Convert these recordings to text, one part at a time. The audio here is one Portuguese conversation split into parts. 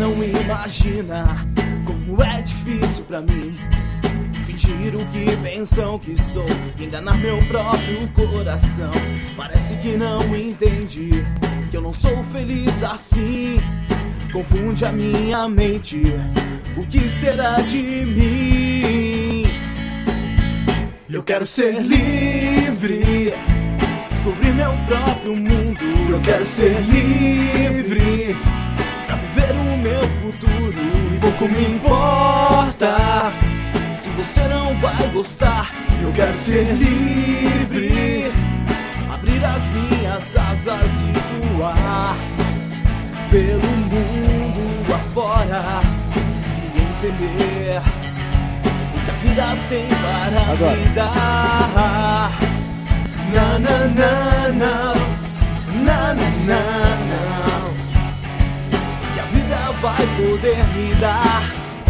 não imagina como é difícil pra mim fingir o que pensam que sou, enganar meu próprio coração. Parece que não entende que eu não sou feliz assim. Confunde a minha mente, o que será de mim? Eu quero ser livre, descobrir meu próprio mundo. Eu quero ser livre pra viver o meu futuro. E pouco me importa se você não vai gostar. Eu quero ser livre, abrir as minhas asas e voar pelo mundo afora e entender o que a vida tem para me dar. Na na na na, na na na na, que a vida vai poder me dar.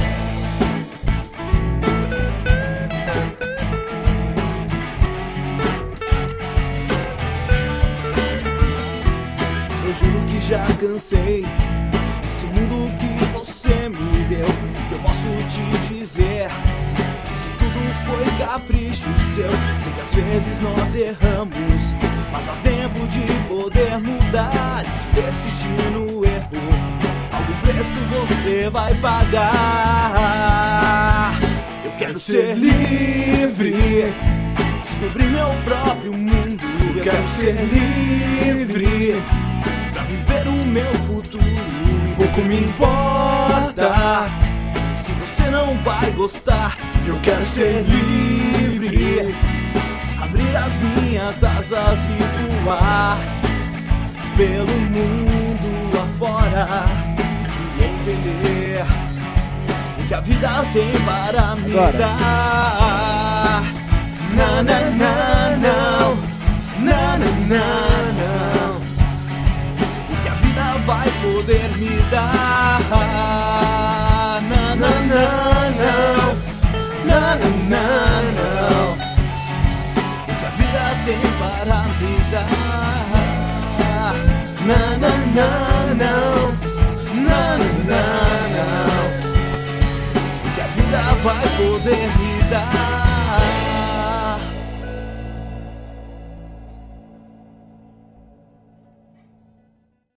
Eu juro que já cansei desse mundo que você me deu. O que eu posso te dizer? Isso tudo foi capricho seu. Sei que às vezes nós erramos, mas há tempo de poder mudar. E se persistir no erro, algum preço você vai pagar. Eu quero ser livre, descobrir meu próprio mundo. Eu quero ser livre pra viver o meu futuro. E pouco me importa se você não vai gostar. Eu quero ser livre, abrir as minhas asas e voar pelo mundo afora e entender o que a vida tem para me dar. Na na na não, na na na não, o que a vida vai poder me dar. Na na na não, na na na não, o que a vida tem para me dar. Na na na não, na na na não, o que a vida vai poder me dar.